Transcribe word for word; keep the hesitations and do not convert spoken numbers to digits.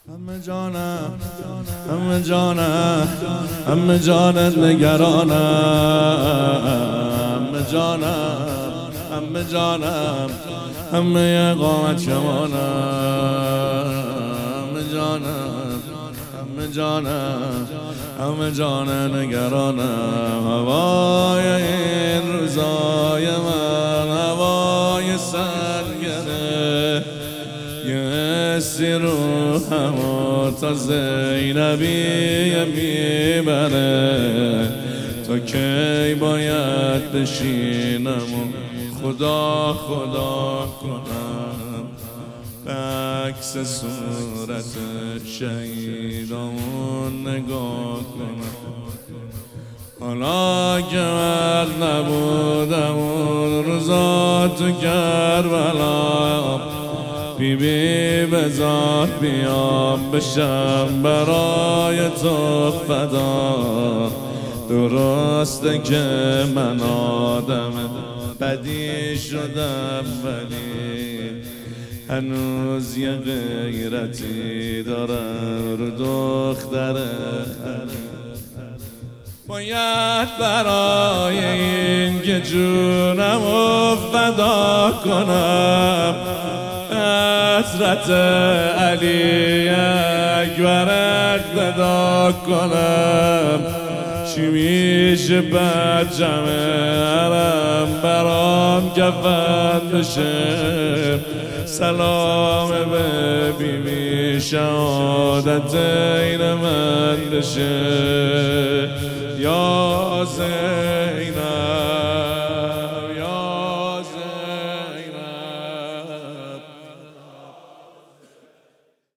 همه جانم همه جانم همه جانت نگرانم، همه جانم همه جانم همه قامت شمانم، همه جانم همه جانم همه جان نگرانم. هوای این روزای من هوای سرگره، یه حسی روحمو تا زینبی میبره. تا کی باید بشینم و خدا خدا کنم، به عکس صورت شهیدامون نگاه کنم. حالا که من نبودم اون روزا تو کربلا، بی بی بذار بیام بشم برای تو فدا. درسته که من آدم بدی شدم، ولی هنوز یه غیرتی دارم رو دختره. باید برای این که جونمو فدا کنم، حضرت علی اکبر اقتدا کنم. چی میشه بعد جمع حرم برام کفن بشه، سلام به بی بی شهادت این من بشه. یا